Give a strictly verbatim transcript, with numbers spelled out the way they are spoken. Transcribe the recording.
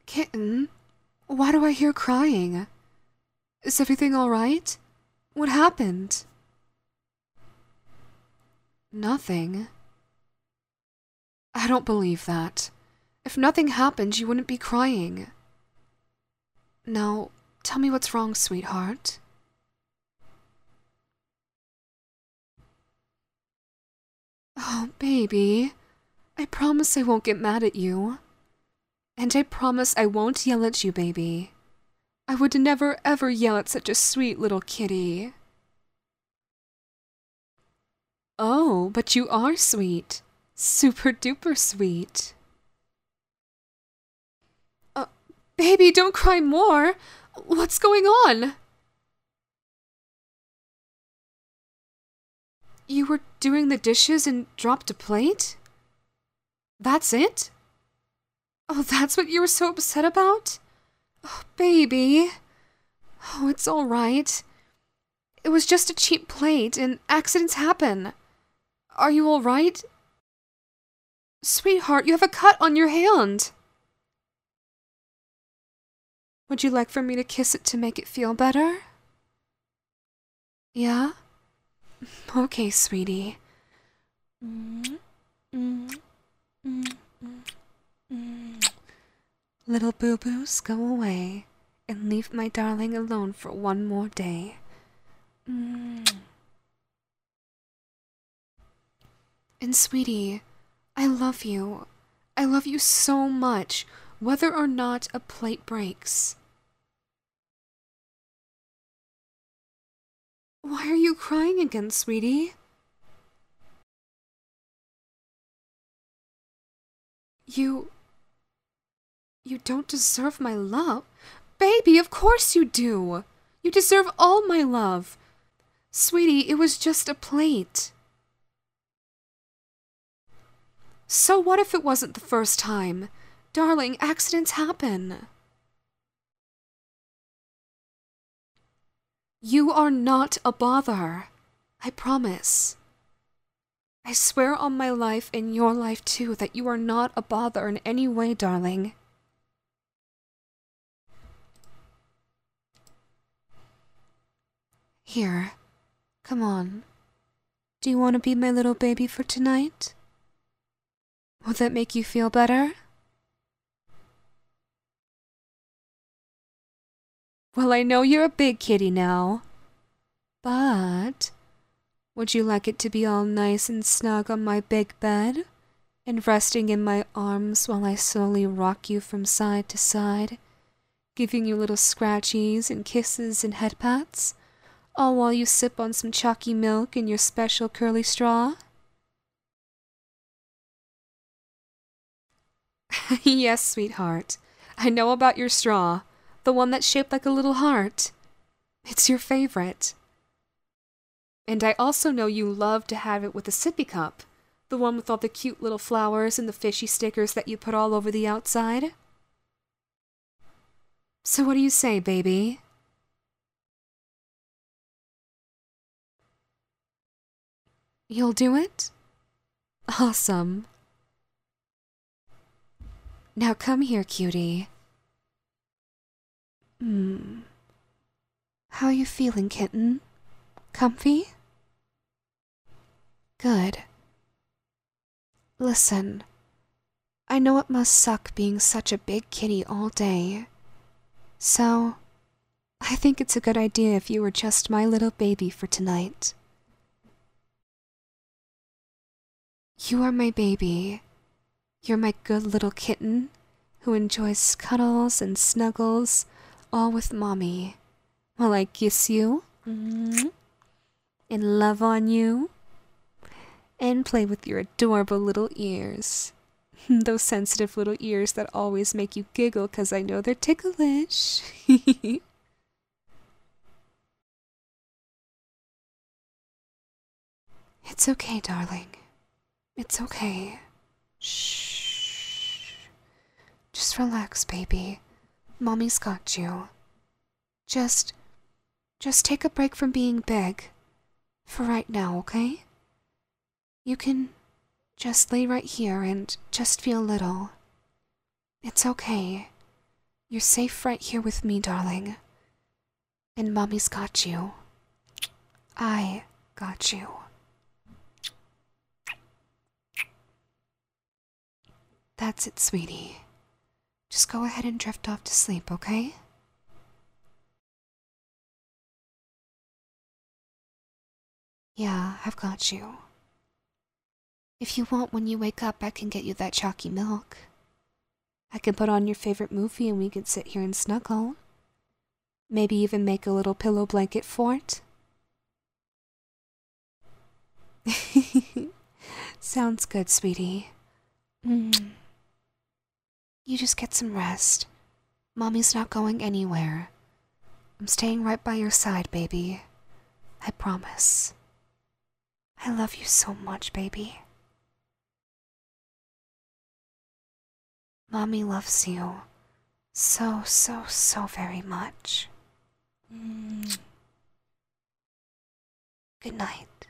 Kitten, why do I hear crying? Is everything alright? What happened? Nothing. I don't believe that. If nothing happened, you wouldn't be crying. Now, tell me what's wrong, sweetheart. Oh, baby. I promise I won't get mad at you. And I promise I won't yell at you, baby. I would never ever yell at such a sweet little kitty. Oh, but you are sweet. Super duper sweet. Uh, baby, don't cry more. What's going on? You were doing the dishes and dropped a plate? That's it? Oh, that's what you were so upset about? Oh, baby. Oh, it's all right. It was just a cheap plate, and accidents happen. Are you all right? Sweetheart, you have a cut on your hand. Would you like for me to kiss it to make it feel better? Yeah? Okay, sweetie. Little boo-boos, go away and leave my darling alone for one more day. And sweetie, I love you. I love you so much, whether or not a plate breaks. Why are you crying again, sweetie? You... You don't deserve my love. Baby, of course you do. You deserve all my love. Sweetie, it was just a plate. So what if it wasn't the first time? Darling, accidents happen. You are not a bother. I promise. I swear on my life and your life too that you are not a bother in any way, darling. Here, come on. Do you want to be my little baby for tonight? Will that make you feel better? Well, I know you're a big kitty now, but would you like it to be all nice and snug on my big bed and resting in my arms while I slowly rock you from side to side, giving you little scratchies and kisses and head pats, all while you sip on some chalky milk in your special curly straw? Yes, sweetheart. I know about your straw, the one that's shaped like a little heart. It's your favorite. And I also know you love to have it with a sippy cup, the one with all the cute little flowers and the fishy stickers that you put all over the outside. So what do you say, baby? You'll do it? Awesome. Now come here, cutie. Hmm. How are you feeling, kitten? Comfy? Good. Listen, I know it must suck being such a big kitty all day. So, I think it's a good idea if you were just my little baby for tonight. You are my baby. You're my good little kitten who enjoys cuddles and snuggles, all with Mommy, while I kiss you and love on you and play with your adorable little ears. Those sensitive little ears that always make you giggle because I know they're ticklish. It's okay, darling. It's okay. Shh. Just relax, baby. Mommy's got you. Just, just take a break from being big. For right now, okay? You can just lay right here and just feel little. It's okay. You're safe right here with me, darling. And Mommy's got you. I got you. That's it, sweetie. Just go ahead and drift off to sleep, okay? Yeah, I've got you. If you want, when you wake up, I can get you that chalky milk. I can put on your favorite movie and we can sit here and snuggle. Maybe even make a little pillow blanket fort. Sounds good, sweetie. Mm. You just get some rest. Mommy's not going anywhere. I'm staying right by your side, baby. I promise. I love you so much, baby. Mommy loves you so, so, so very much. Mm. Good night.